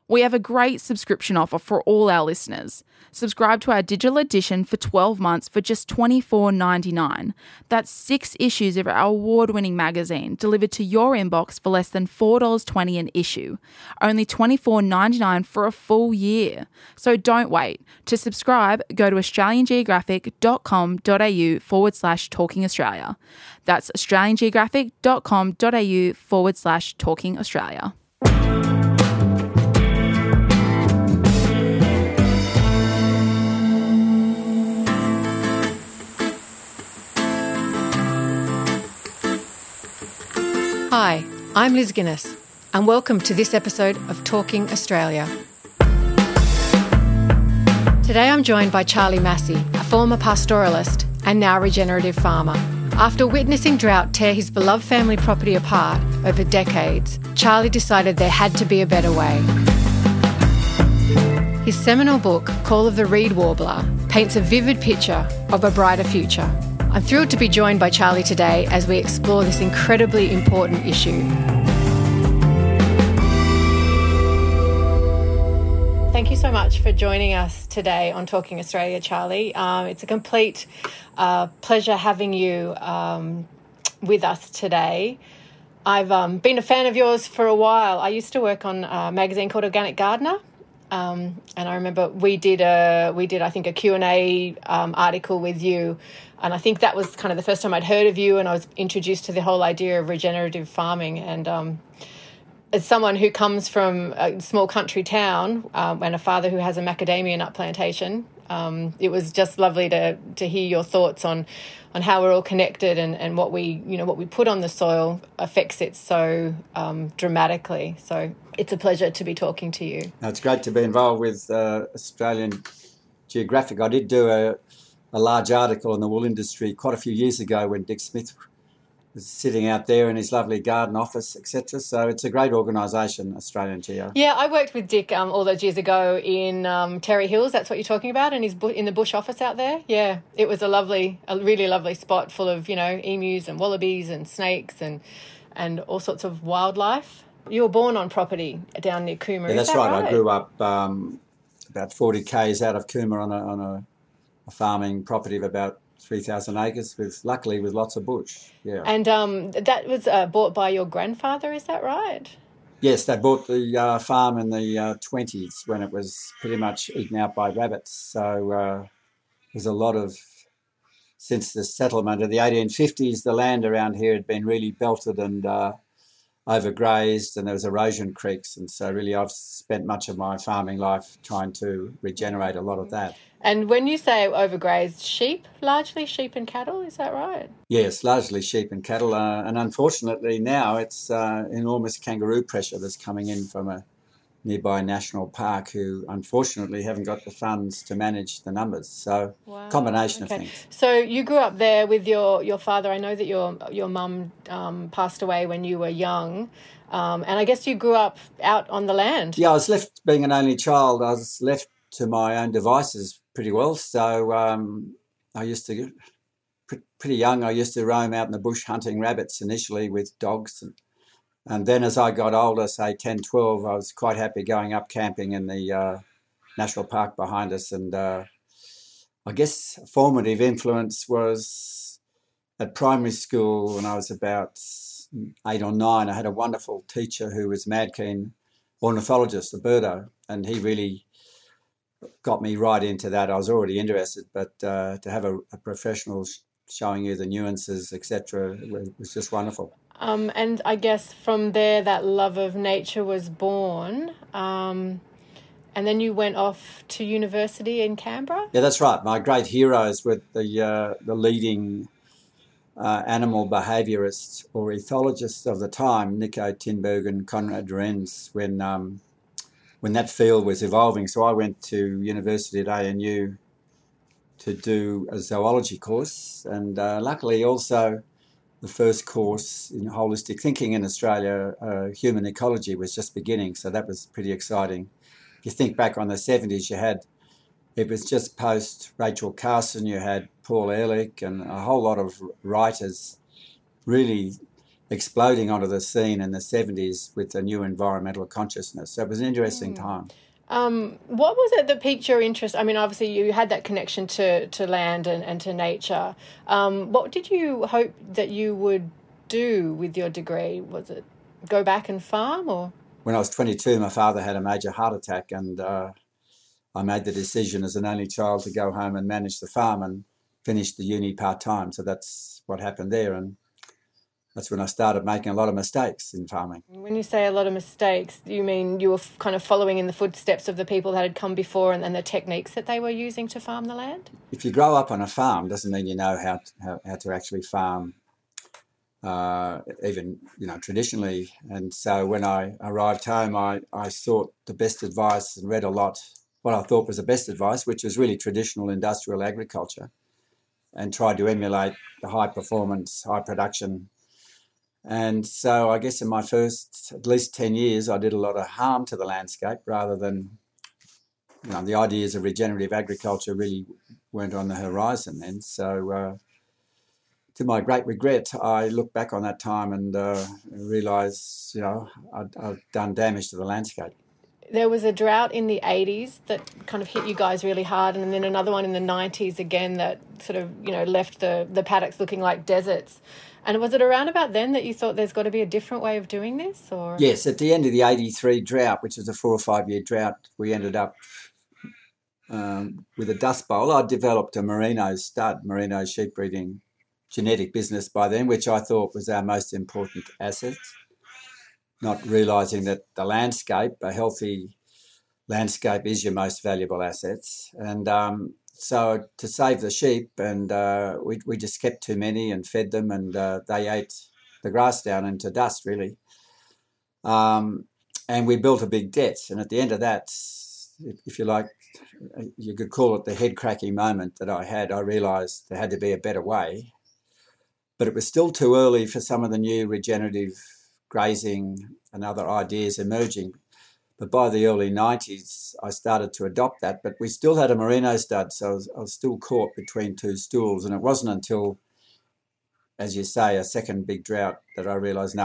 We have a great subscription offer for all our listeners. Subscribe to our digital edition for 12 months for just $24.99. That's 6 issues of our award-winning magazine delivered to your inbox for less than $4.20 an issue. Only $24.99 for a full year. So don't wait. To subscribe, go to australiangeographic.com.au/Talking Australia. That's australiangeographic.com.au/Talking Australia. Hi, I'm Liz Guinness, and welcome to this episode of Talking Australia. Today I'm joined by Charlie Massey, a former pastoralist and now regenerative farmer. After witnessing drought tear his beloved family property apart over decades, Charlie decided there had to be a better way. His seminal book, Call of the Reed Warbler, paints a vivid picture of a brighter future. I'm thrilled to be joined by Charlie today as we explore this incredibly important issue. Thank you so much for joining us today on Talking Australia, Charlie. It's a complete pleasure having you with us today. I've been a fan of yours for a while. I used to work on a magazine called Organic Gardener. And I remember we did I think a Q&A article with you, and I think that was kind of the first time I'd heard of you, and I was introduced to the whole idea of regenerative farming. And as someone who comes from a small country town and a father who has a macadamia nut plantation, it was just lovely to hear your thoughts on how we're all connected and what we put on the soil affects it so dramatically. So it's a pleasure to be talking to you. It's great to be involved with Australian Geographic. I did do a large article on the wool industry quite a few years ago when Dick Smith was sitting out there in his lovely garden office, etc. So it's a great organisation, Australian Geo. Yeah, I worked with Dick all those years ago in Terry Hills. That's what you're talking about, in the bush office out there. Yeah, it was a really lovely spot full of emus and wallabies and snakes and all sorts of wildlife. You were born on property down near Cooma. Yeah, that's right. I grew up about 40 k's out of Cooma on a farming property of about 3,000 acres, luckily with lots of bush. Yeah. And that was bought by your grandfather, is that right? Yes, they bought the farm in the 20s when it was pretty much eaten out by rabbits. So there's a lot of, since the settlement of the 1850s, the land around here had been really belted and overgrazed, and there was erosion creeks. And so really I've spent much of my farming life trying to regenerate a lot of that. And when you say overgrazed, largely sheep and cattle, is that right? Yes, largely sheep and cattle. And unfortunately now it's enormous kangaroo pressure that's coming in from a nearby national park who unfortunately haven't got the funds to manage the numbers. So combination of things. So you grew up there with your father. I know that your mum passed away when you were young. And I guess you grew up out on the land. Yeah, I was left, being an only child, I was left to my own devices pretty well. So I used to, pretty young, I used to roam out in the bush hunting rabbits initially with dogs. And then as I got older, say 10, 12, I was quite happy going up camping in the national park behind us. And I guess a formative influence was at primary school when I was about 8 or 9. I had a wonderful teacher who was mad keen ornithologist, a birdo, and he really got me right into that. I was already interested, but to have a professional showing you the nuances, etc., was just wonderful. And I guess from there that love of nature was born. And then you went off to university in Canberra? Yeah, that's right. My great heroes were the leading animal behaviourists or ethologists of the time, Nico Tinberg and Konrad Lorenz, when that field was evolving. So I went to university at ANU to do a zoology course, and luckily also the first course in holistic thinking in Australia, human ecology, was just beginning, so that was pretty exciting. If you think back on the 70s, it was just post Rachel Carson, you had Paul Ehrlich and a whole lot of writers really exploding onto the scene in the 70s with a new environmental consciousness. So it was an interesting time. What was it that piqued your interest? I mean, obviously you had that connection to land and to nature. What did you hope that you would do with your degree? Was it go back and farm or? When I was 22, my father had a major heart attack, and I made the decision as an only child to go home and manage the farm and finish the uni part-time. So that's what happened there, and that's when I started making a lot of mistakes in farming. When you say a lot of mistakes, you mean you were kind of following in the footsteps of the people that had come before and the techniques that they were using to farm the land? If you grow up on a farm, doesn't mean you know how to actually farm, even, traditionally. And so when I arrived home, I sought the best advice and read a lot, what I thought was the best advice, which was really traditional industrial agriculture, and tried to emulate the high performance, high production. And so I guess in my first at least 10 years, I did a lot of harm to the landscape rather than, the ideas of regenerative agriculture really weren't on the horizon then. So to my great regret, I look back on that time and realise, I'd done damage to the landscape. There was a drought in the 80s that kind of hit you guys really hard, and then another one in the 90s again that sort of, left the paddocks looking like deserts. And was it around about then that you thought there's got to be a different way of doing this? Or yes, at the end of the 83 drought, which was a 4 or 5 year drought, we ended up with a dust bowl. I developed a merino sheep breeding genetic business by then, which I thought was our most important asset, not realising that the landscape, a healthy landscape, is your most valuable assets. And so to save the sheep, and we just kept too many and fed them, and they ate the grass down into dust, really. And we built a big debt. And at the end of that, if you like, you could call it the head-cracking moment that I realised there had to be a better way. But it was still too early for some of the new regenerative grazing and other ideas emerging. But by the early 90s, I started to adopt that. But we still had a merino stud, so I was still caught between two stools. And it wasn't until, as you say, a second big drought that I realised,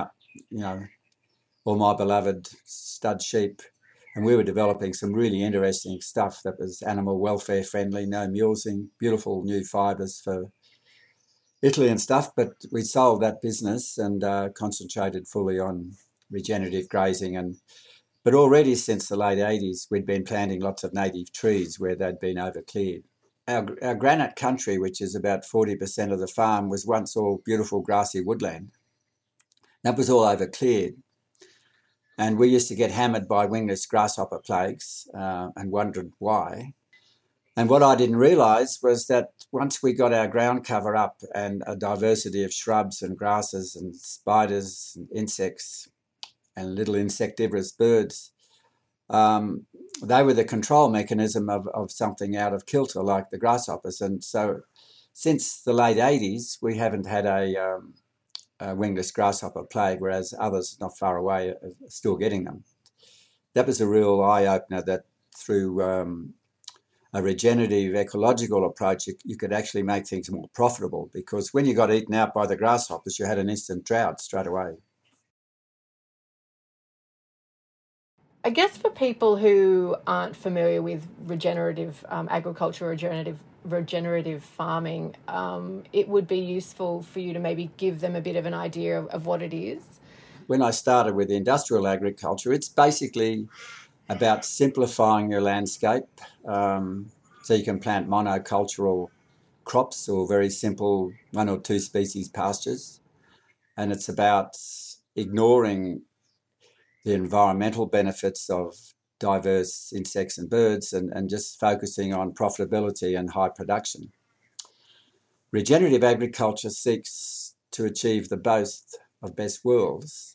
all my beloved stud sheep. And we were developing some really interesting stuff that was animal welfare friendly, no mulesing, beautiful new fibres for Italy and stuff. But we sold that business and concentrated fully on regenerative grazing. But already since the late 80s, we'd been planting lots of native trees where they'd been overcleared. Our granite country, which is about 40% of the farm, was once all beautiful grassy woodland. That was all overcleared. And we used to get hammered by wingless grasshopper plagues and wondered why. And what I didn't realise was that once we got our ground cover up and a diversity of shrubs and grasses and spiders and insects and little insectivorous birds, they were the control mechanism of something out of kilter like the grasshoppers. And so since the late 80s, we haven't had a wingless grasshopper plague, whereas others not far away are still getting them. That was a real eye-opener, that through a regenerative ecological approach, you could actually make things more profitable, because when you got eaten out by the grasshoppers, you had an instant drought straight away. I guess for people who aren't familiar with regenerative agriculture or regenerative farming, it would be useful for you to maybe give them a bit of an idea of what it is. When I started with industrial agriculture, it's basically about simplifying your landscape so you can plant monocultural crops or very simple 1 or 2 species pastures. And it's about ignoring the environmental benefits of diverse insects and birds and just focusing on profitability and high production. Regenerative agriculture seeks to achieve the both of best worlds.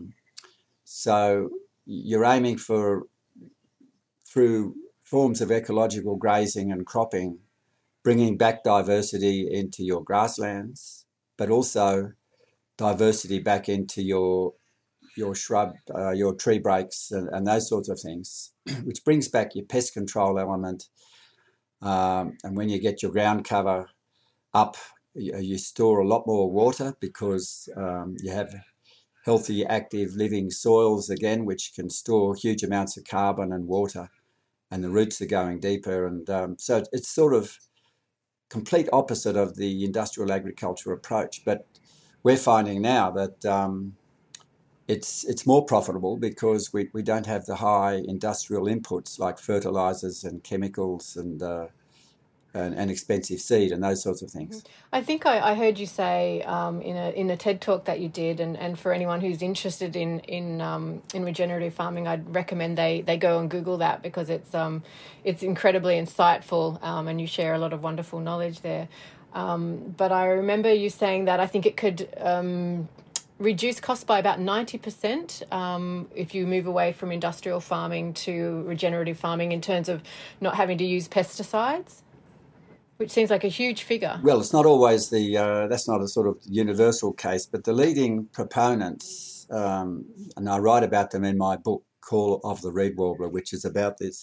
So you're aiming for, through forms of ecological grazing and cropping, bringing back diversity into your grasslands, but also diversity back into your shrub, your tree breaks and those sorts of things, which brings back your pest control element. And when you get your ground cover up, you store a lot more water because you have healthy, active, living soils again, which can store huge amounts of carbon and water, and the roots are going deeper. And so it's sort of complete opposite of the industrial agriculture approach. But we're finding now that it's more profitable because we don't have the high industrial inputs like fertilizers and chemicals and expensive seed and those sorts of things. I think I heard you say in a TED talk that you did, and for anyone who's interested in regenerative farming, I'd recommend they go and Google that because it's incredibly insightful, and you share a lot of wonderful knowledge there. But I remember you saying that I think it could reduce costs by about 90% if you move away from industrial farming to regenerative farming in terms of not having to use pesticides, which seems like a huge figure. Well, it's not always that's not a sort of universal case, but the leading proponents, and I write about them in my book, Call of the Reed Warbler, which is about this.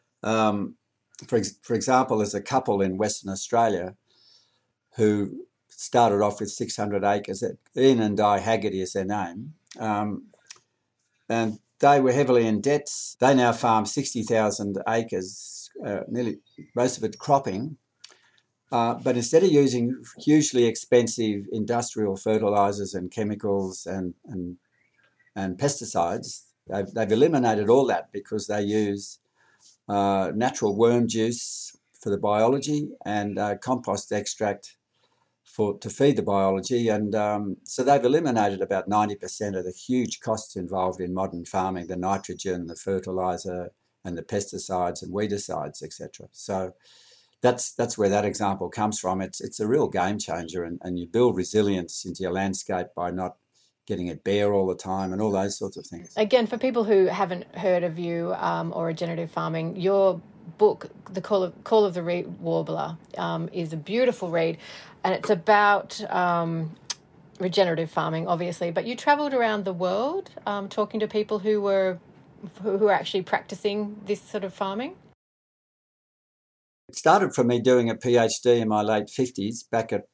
For example, there's a couple in Western Australia who started off with 600 acres. Ian and Di Haggerty is their name. And they were heavily in debts. They now farm 60,000 acres, nearly most of it cropping. But instead of using hugely expensive industrial fertilizers and chemicals and pesticides, they've eliminated all that because they use natural worm juice for the biology and compost extract to feed the biology. And so they've eliminated about 90% of the huge costs involved in modern farming, the nitrogen, the fertilizer and the pesticides and weedicides, etc. So that's where that example comes from. It's a real game changer, and you build resilience into your landscape by not getting it bare all the time and all those sorts of things. Again, for people who haven't heard of you or regenerative farming, your book, The Call of the Reed Warbler, is a beautiful read, and it's about regenerative farming, obviously. But you travelled around the world talking to people who were actually practicing this sort of farming. It started from me doing a PhD in my late 50s back at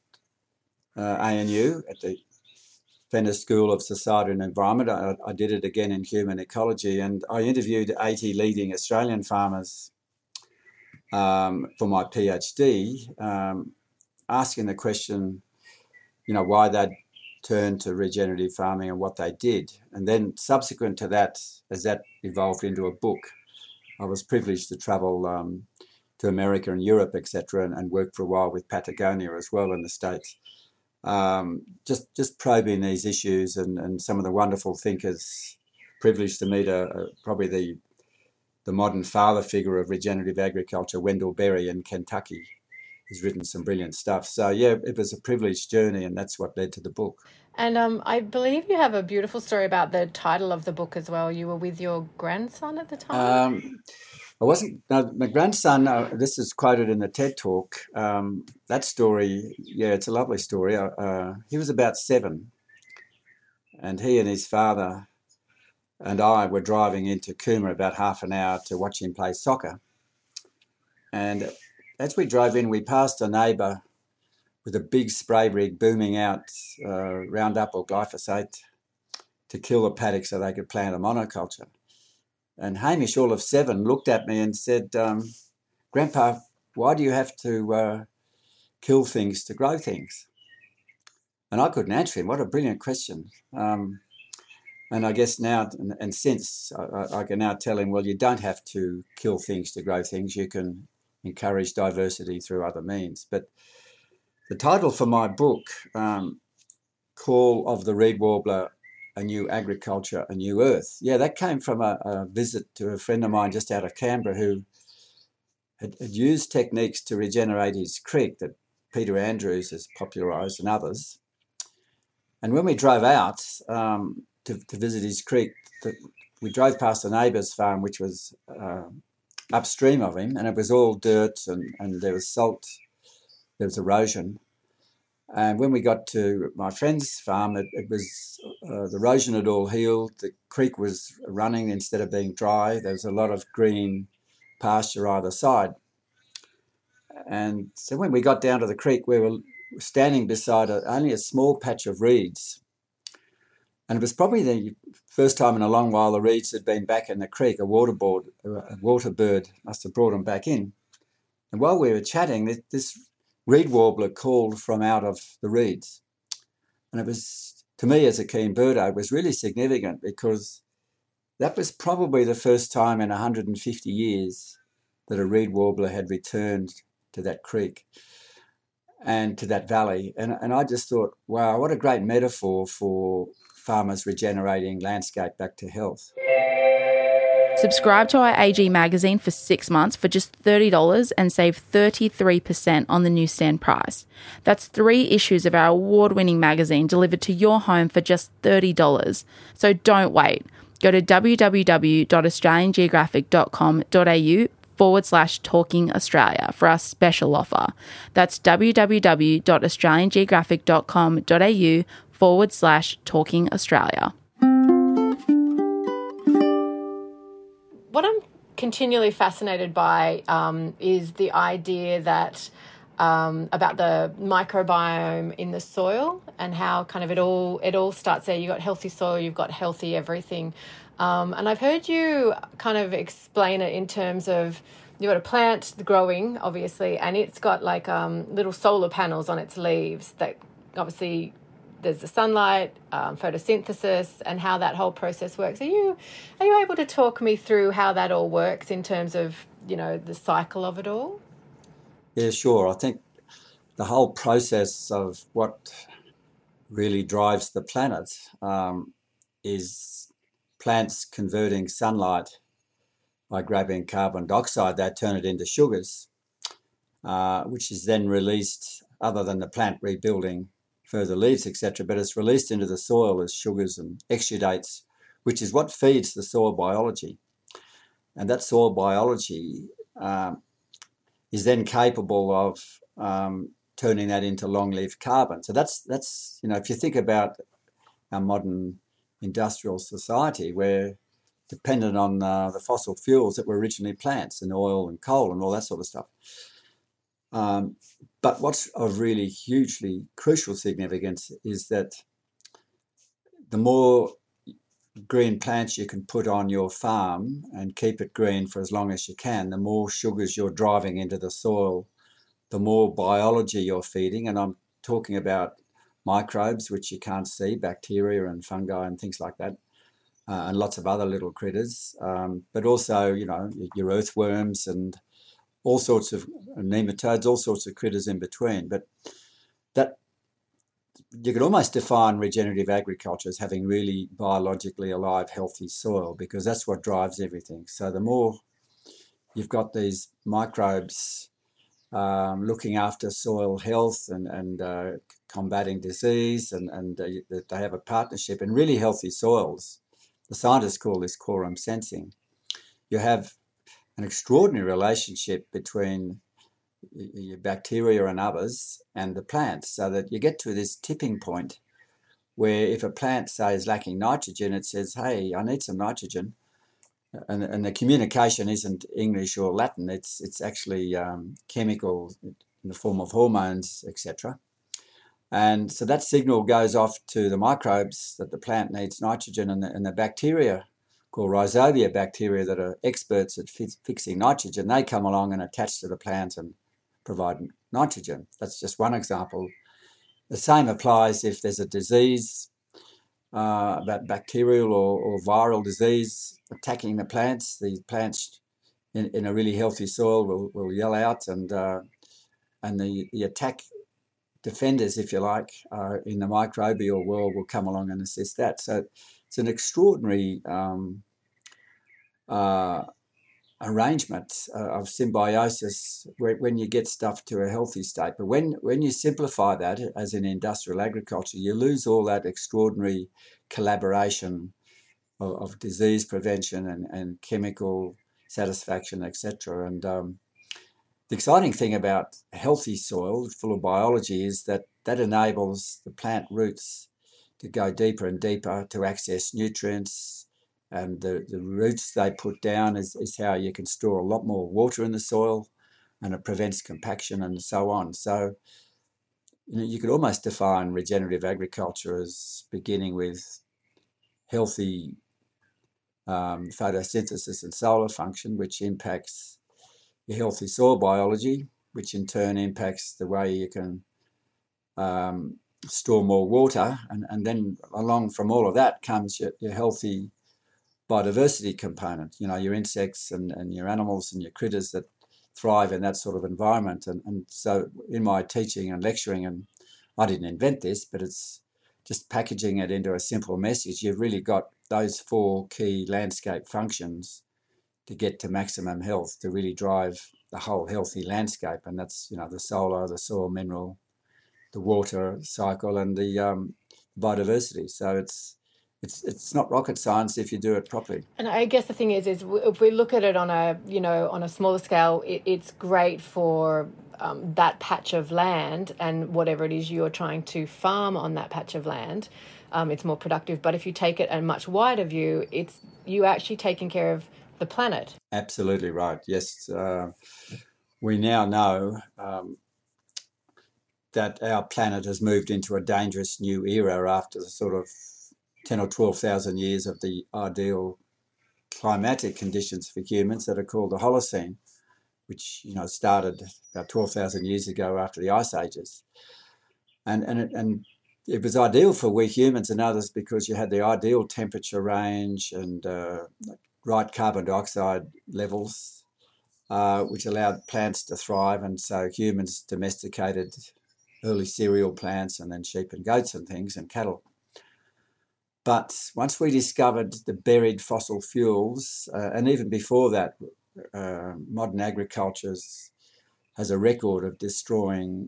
ANU at the Fenner School of Society and Environment. I did it again in human ecology, and I interviewed 80 leading Australian farmers for my PhD, asking the question, why they'd turned to regenerative farming and what they did. And then subsequent to that, as that evolved into a book, I was privileged to travel to America and Europe, etc., and worked for a while with Patagonia as well in the States. Just probing these issues and some of the wonderful thinkers. Privileged to meet probably the modern father figure of regenerative agriculture, Wendell Berry in Kentucky. He's written some brilliant stuff. So yeah, it was a privileged journey, and that's what led to the book. And I believe you have a beautiful story about the title of the book as well. You were with your grandson at the time? I wasn't. No, my grandson, this is quoted in the TED Talk. That story, it's a lovely story. He was about 7, and he and his father and I were driving into Cooma about half an hour to watch him play soccer. And as we drove in, we passed a neighbour with a big spray rig booming out Roundup or glyphosate to kill the paddock so they could plant a monoculture. And Hamish, all of 7, looked at me and said, Grandpa, why do you have to kill things to grow things? And I couldn't answer him. What a brilliant question. And I guess now and since I can now tell him, well, you don't have to kill things to grow things. You can encourage diversity through other means. But the title for my book, Call of the Reed Warbler, A New Agriculture, A New Earth. Yeah, that came from a visit to a friend of mine just out of Canberra who had used techniques to regenerate his creek that Peter Andrews has popularised and others. And when we drove out to visit his creek, we drove past a neighbour's farm which was upstream of him, and it was all dirt and there was salt, there was erosion. And when we got to my friend's farm, it was the erosion had all healed. The creek was running instead of being dry. There was a lot of green pasture either side. And so when we got down to the creek, we were standing beside only a small patch of reeds. And it was probably the first time in a long while the reeds had been back in the creek. A water bird must have brought them back in. And while we were chatting, this reed warbler called from out of the reeds. And it was, to me as a keen birdo, it was really significant because that was probably the first time in 150 years that a reed warbler had returned to that creek and to that valley. And I just thought, wow, what a great metaphor for farmers regenerating landscape back to health. Subscribe to our AG magazine for 6 months for just $30 and save 33% on the newsstand price. That's 3 issues of our award-winning magazine delivered to your home for just $30. So don't wait. Go to www.australiangeographic.com.au/Talking Australia for our special offer. That's www.australiangeographic.com.au/Talking Australia. What I'm continually fascinated by is the idea that about the microbiome in the soil and how kind of it all starts there. You've got healthy soil, you've got healthy everything. And I've heard you kind of explain it in terms of you've got a plant growing, obviously, and it's got like little solar panels on its leaves that obviously there's the sunlight, photosynthesis, and how that whole process works. Are you able to talk me through how that all works in terms of, the cycle of it all? Yeah, sure. I think the whole process of what really drives the planet is plants converting sunlight by grabbing carbon dioxide. They turn it into sugars, which is then released, other than the plant rebuilding further leaves, etc., but it's released into the soil as sugars and exudates, which is what feeds the soil biology. And that soil biology is then capable of turning that into long-lived carbon. So that's if you think about our modern industrial society, we're dependent on the fossil fuels that were originally plants and oil and coal and all that sort of stuff. But what's of really hugely crucial significance is that the more green plants you can put on your farm and keep it green for as long as you can, the more sugars you're driving into the soil, the more biology you're feeding. And I'm talking about microbes, which you can't see, bacteria and fungi and things like that, and lots of other little critters, but also, your earthworms and all sorts of nematodes, all sorts of critters in between. But that you could almost define regenerative agriculture as having really biologically alive, healthy soil, because that's what drives everything. So the more you've got these microbes looking after soil health and combating disease, and they have a partnership in really healthy soils. The scientists call this quorum sensing. You have an extraordinary relationship between your bacteria and others and the plants, so that you get to this tipping point where if a plant, say, is lacking nitrogen, it says, hey, I need some nitrogen. And the communication isn't English or Latin, it's actually chemical in the form of hormones, etc. And so that signal goes off to the microbes that the plant needs nitrogen, and the bacteria, called rhizobia bacteria, that are experts at fixing nitrogen, they come along and attach to the plant and provide nitrogen. That's just one example. The same applies if there's a disease, that bacterial or viral disease attacking the plants. The plants in a really healthy soil will yell out, and the attack defenders, if you like, in the microbial world will come along and assist that. So it's an extraordinary arrangement of symbiosis when you get stuff to a healthy state. But when you simplify that, as in industrial agriculture, you lose all that extraordinary collaboration of disease prevention and chemical satisfaction, etc. And the exciting thing about healthy soil full of biology is that enables the plant roots to go deeper and deeper to access nutrients, and the roots they put down is how you can store a lot more water in the soil, and it prevents compaction and so on. So, you could almost define regenerative agriculture as beginning with healthy photosynthesis and solar function, which impacts your healthy soil biology, which in turn impacts the way you can store more water. And then along from all of that comes your healthy biodiversity component, your insects and your animals and your critters that thrive in that sort of environment. And so in my teaching and lecturing, and I didn't invent this, but it's just packaging it into a simple message. You've really got those 4 key landscape functions to get to maximum health, to really drive the whole healthy landscape. And that's, the solar, the soil mineral, the water cycle, and the biodiversity. So it's not rocket science if you do it properly. And I guess the thing is if we look at it on a smaller scale, it's great for that patch of land and whatever it is you're trying to farm on that patch of land. It's more productive. But if you take it a much wider view, it's you actually taking care of the planet. Absolutely right. Yes, we now know that our planet has moved into a dangerous new era after the sort of 10 or 12,000 years of the ideal climatic conditions for humans that are called the Holocene, which started about 12,000 years ago after the ice ages, and it was ideal for we humans and others because you had the ideal temperature range and right carbon dioxide levels, which allowed plants to thrive, and so humans domesticated early cereal plants and then sheep and goats and things and cattle. But once we discovered the buried fossil fuels, and even before that, modern agriculture has a record of destroying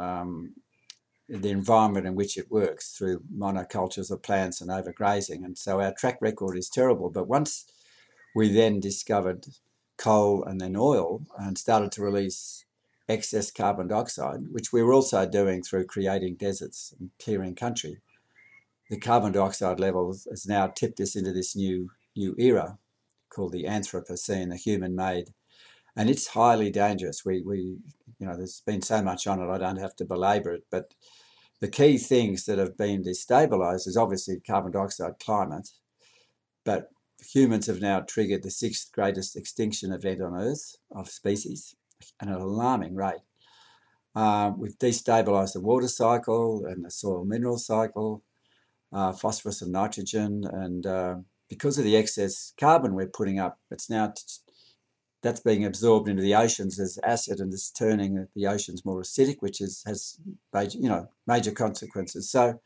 the environment in which it works through monocultures of plants and overgrazing. And so our track record is terrible. But once we then discovered coal and then oil and started to release excess carbon dioxide, which we were also doing through creating deserts and clearing country, the carbon dioxide level has now tipped us into this new era called the Anthropocene, the human-made, and it's highly dangerous. We there's been so much on it, I don't have to belabor it, but the key things that have been destabilised is obviously carbon dioxide climate, but humans have now triggered the 6th greatest extinction event on Earth of species at an alarming rate. We've destabilised the water cycle and the soil mineral cycle, phosphorus and nitrogen, and because of the excess carbon we're putting up, it's now that's being absorbed into the oceans as acid, and it's turning the oceans more acidic, which has major consequences. So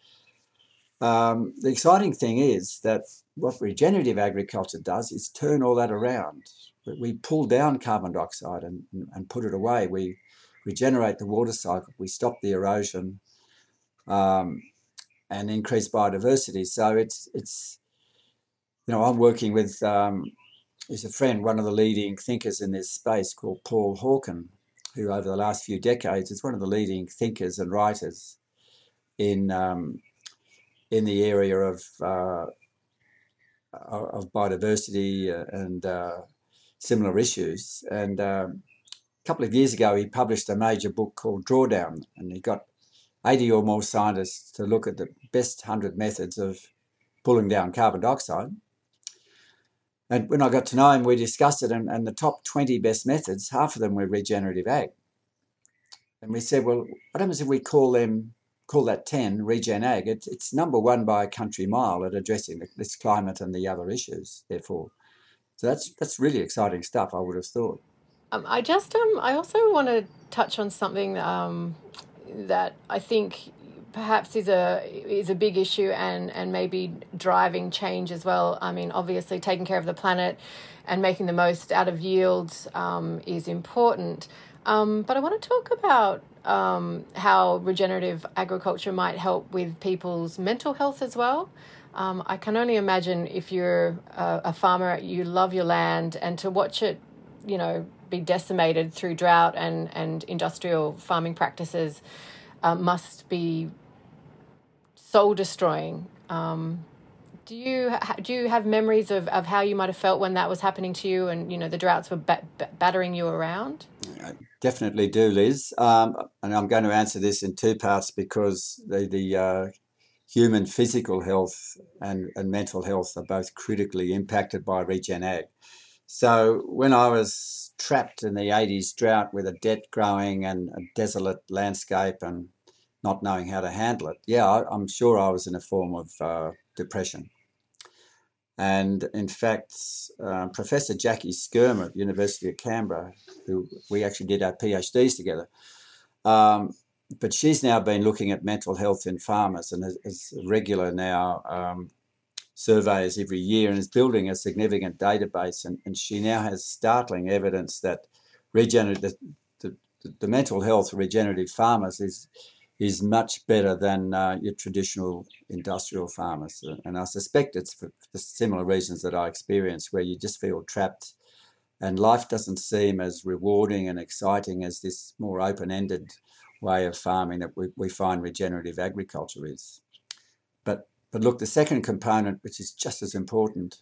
the exciting thing is that what regenerative agriculture does is turn all that around. We pull down carbon dioxide and put it away. We regenerate the water cycle. We stop the erosion and increase biodiversity. So it's I'm working with is a friend, one of the leading thinkers in this space called Paul Hawken, who over the last few decades is one of the leading thinkers and writers in the area of biodiversity and similar issues. And a couple of years ago, he published a major book called Drawdown, and he got 80 or more scientists to look at the best 100 methods of pulling down carbon dioxide. And when I got to know him, we discussed it, and the top 20 best methods, half of them were regenerative ag. And we said, well, what happens if we call that 10 regen ag? It's number one by a country mile at addressing this climate and the other issues, therefore. So that's really exciting stuff, I would have thought. I also want to touch on something that I think perhaps is a big issue and maybe driving change as well. I mean, obviously taking care of the planet and making the most out of yields is important. But I want to talk about how regenerative agriculture might help with people's mental health as well. I can only imagine if you're a farmer, you love your land, and to watch it, be decimated through drought and industrial farming practices must be soul destroying Do you have memories of how you might have felt when that was happening to you, and the droughts were battering you around? I definitely do, Liz. And I'm going to answer this in two parts because the human physical health and mental health are both critically impacted by regen ag. So when I was trapped in the 80s drought with a debt growing and a desolate landscape and not knowing how to handle it, I'm sure I was in a form of depression. And in fact, Professor Jackie Skirmer at the University of Canberra, who we actually did our PhDs together, but she's now been looking at mental health in farmers and is regular now surveys every year and is building a significant database. And she now has startling evidence that the mental health of regenerative farmers is much better than your traditional industrial farmers. And I suspect it's for the similar reasons that I experienced, where you just feel trapped and life doesn't seem as rewarding and exciting as this more open-ended way of farming that we find regenerative agriculture is. But look, the second component, which is just as important,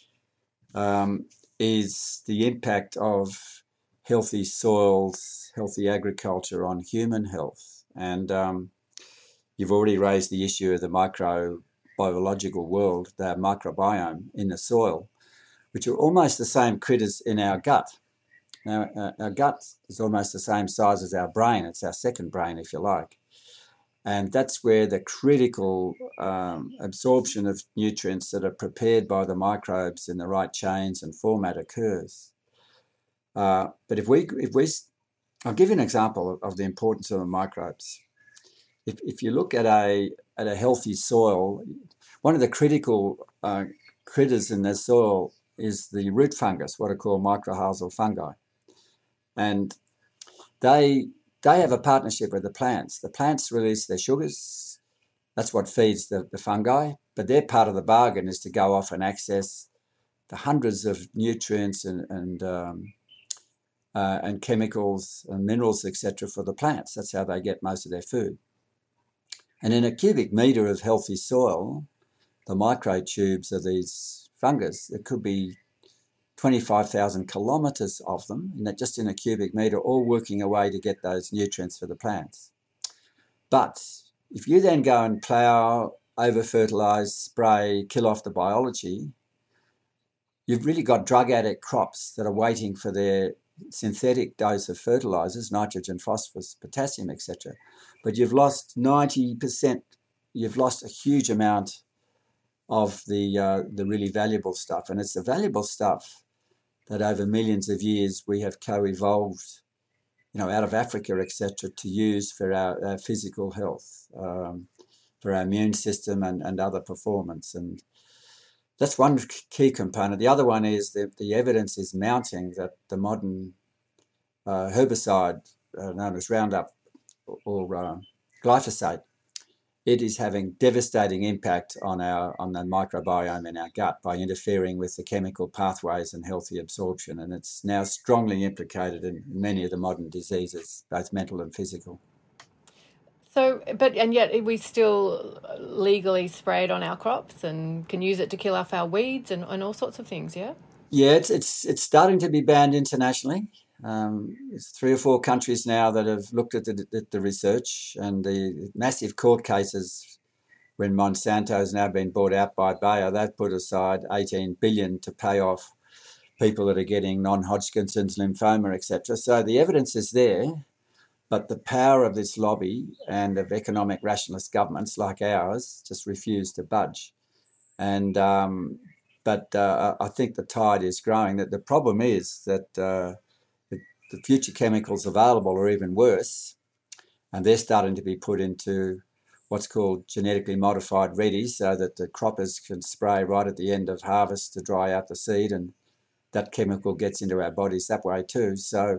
is the impact of healthy soils, healthy agriculture on human health. And you've already raised the issue of the microbiological world, the microbiome in the soil, which are almost the same critters in our gut. Now, our gut is almost the same size as our brain. It's our second brain, if you like. And that's where the critical absorption of nutrients that are prepared by the microbes in the right chains and format occurs. But if we, I'll give you an example of the importance of the microbes. If you look at a healthy soil, one of the critical critters in the soil is the root fungus, what are called mycorrhizal fungi. And they have a partnership with the plants. The plants release their sugars. That's what feeds the fungi. But their part of the bargain is to go off and access the hundreds of nutrients and chemicals and minerals, etc., for the plants. That's how they get most of their food. And in a cubic metre of healthy soil, the microtubes of these fungus, it could be 25,000 kilometres of them, just in a cubic metre, all working away to get those nutrients for the plants. But if you then go and plough, over-fertilise, spray, kill off the biology, you've really got drug addict crops that are waiting for their synthetic dose of fertilisers, nitrogen, phosphorus, potassium, etc. But you've lost 90%, you've lost a huge amount of the really valuable stuff. And it's the valuable stuff that over millions of years we have co-evolved, out of Africa, etc., to use for our physical health, for our immune system and other performance. And that's one key component. The other one is that the evidence is mounting that the modern herbicide known as Roundup or glyphosate, it is having devastating impact on the microbiome in our gut by interfering with the chemical pathways and healthy absorption. And it's now strongly implicated in many of the modern diseases, both mental and physical. So, and yet we still legally spray it on our crops and can use it to kill off our weeds and all sorts of things, yeah? Yeah, it's starting to be banned internationally. There's 3 or 4 countries now that have looked at the research, and the massive court cases when Monsanto has now been bought out by Bayer. They've put aside $18 billion to pay off people that are getting non-Hodgkin's lymphoma, etc. So the evidence is there, but the power of this lobby and of economic rationalist governments like ours just refuse to budge. And but I think the tide is growing. That the problem is that the future chemicals available are even worse, and they're starting to be put into what's called genetically modified ready, so that the croppers can spray right at the end of harvest to dry out the seed, and that chemical gets into our bodies that way too. So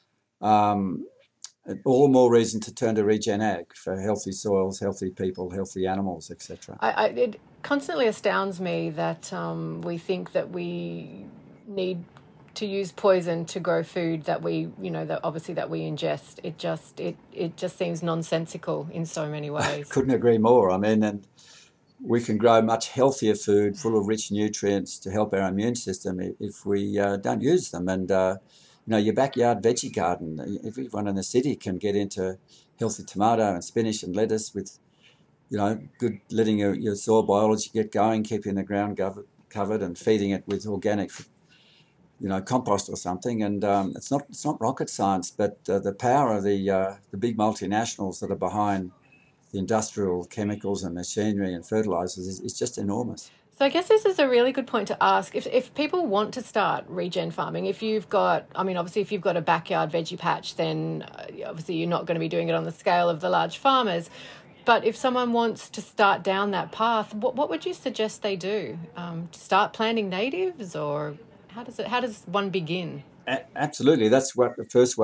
all more reason to turn to regen ag for healthy soils, healthy people, healthy animals, etc. It constantly astounds me that we think that we need to use poison to grow food that we, that obviously that we ingest. It just seems nonsensical in so many ways. Couldn't agree more. I mean, and we can grow much healthier food full of rich nutrients to help our immune system if we don't use them. And, your backyard veggie garden, everyone in the city can get into healthy tomato and spinach and lettuce with, good letting your soil biology get going, keeping the ground covered and feeding it with organic, compost or something. And it's not rocket science, but the power of the big multinationals that are behind the industrial chemicals and machinery and fertilizers is just enormous. So I guess this is a really good point to ask. If people want to start regen farming, if you've got a backyard veggie patch, then obviously you're not going to be doing it on the scale of the large farmers. But if someone wants to start down that path, what would you suggest they do? Start planting natives, or how does one begin? Absolutely, that's one of the first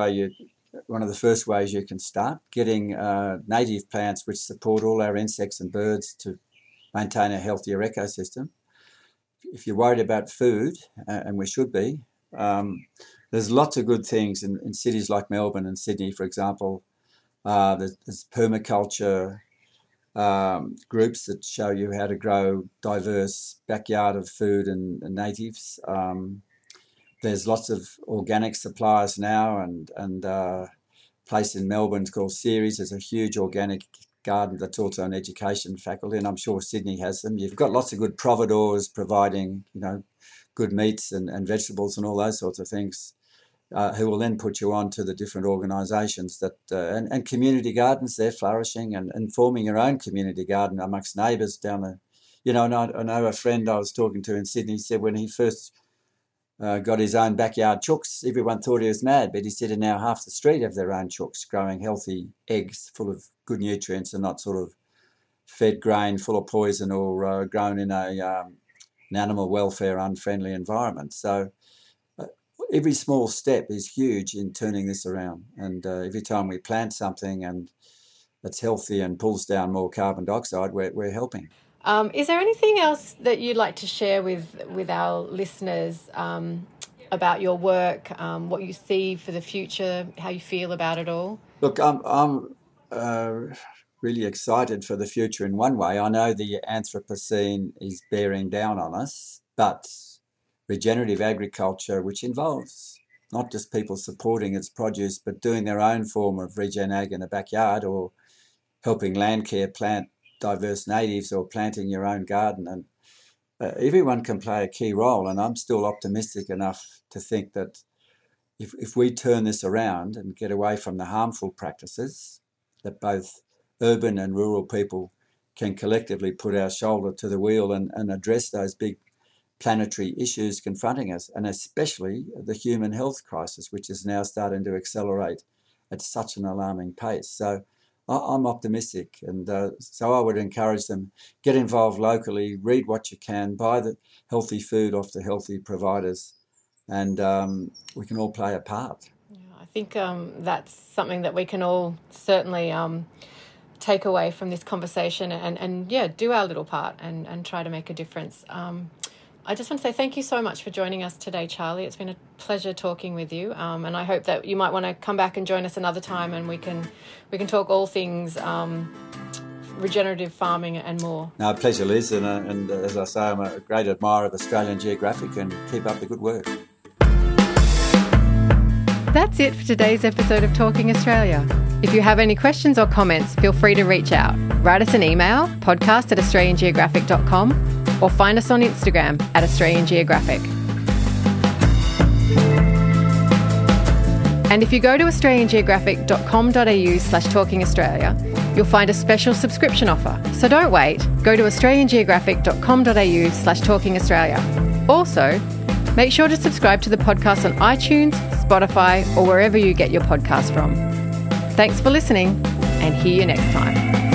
ways you can start, getting native plants which support all our insects and birds to maintain a healthier ecosystem. If you're worried about food, and we should be, there's lots of good things in cities like Melbourne and Sydney, for example. There's permaculture groups that show you how to grow diverse backyard of food and natives. There's lots of organic suppliers now, and a place in Melbourne called Ceres. There's a huge organic garden that's also an education faculty, and I'm sure Sydney has them. You've got lots of good providors providing, good meats and vegetables and all those sorts of things, who will then put you on to the different organisations that and community gardens. They're flourishing, and forming your own community garden amongst neighbours down the, And I know a friend I was talking to in Sydney said when he first got his own backyard chooks, everyone thought he was mad, but he said now half the street have their own chooks growing healthy eggs full of good nutrients and not sort of fed grain full of poison or grown in an animal welfare unfriendly environment. So every small step is huge in turning this around, and every time we plant something and that's healthy and pulls down more carbon dioxide, we're helping. Is there anything else that you'd like to share with our listeners about your work, what you see for the future, how you feel about it all? Look, I'm really excited for the future in one way. I know the Anthropocene is bearing down on us, but regenerative agriculture, which involves not just people supporting its produce, but doing their own form of regen ag in the backyard, or helping Landcare plant diverse natives, or planting your own garden. And everyone can play a key role, and I'm still optimistic enough to think that if we turn this around and get away from the harmful practices, that both urban and rural people can collectively put our shoulder to the wheel and address those big planetary issues confronting us, and especially the human health crisis, which is now starting to accelerate at such an alarming pace. So I'm optimistic, and so I would encourage them, get involved locally, read what you can, buy the healthy food off the healthy providers, and we can all play a part. Yeah, I think that's something that we can all certainly take away from this conversation and do our little part and try to make a difference. I just want to say thank you so much for joining us today, Charlie. It's been a pleasure talking with you, and I hope that you might want to come back and join us another time, and we can talk all things regenerative farming and more. No, pleasure, Liz, and as I say, I'm a great admirer of Australian Geographic, and keep up the good work. That's it for today's episode of Talking Australia. If you have any questions or comments, feel free to reach out. Write us an email, podcast@australiangeographic.com, or find us on Instagram @Australian Geographic. And if you go to australiangeographic.com.au/talkingaustralia, you'll find a special subscription offer. So don't wait. Go to australiangeographic.com.au/talkingaustralia. Also, make sure to subscribe to the podcast on iTunes, Spotify, or wherever you get your podcasts from. Thanks for listening, and hear you next time.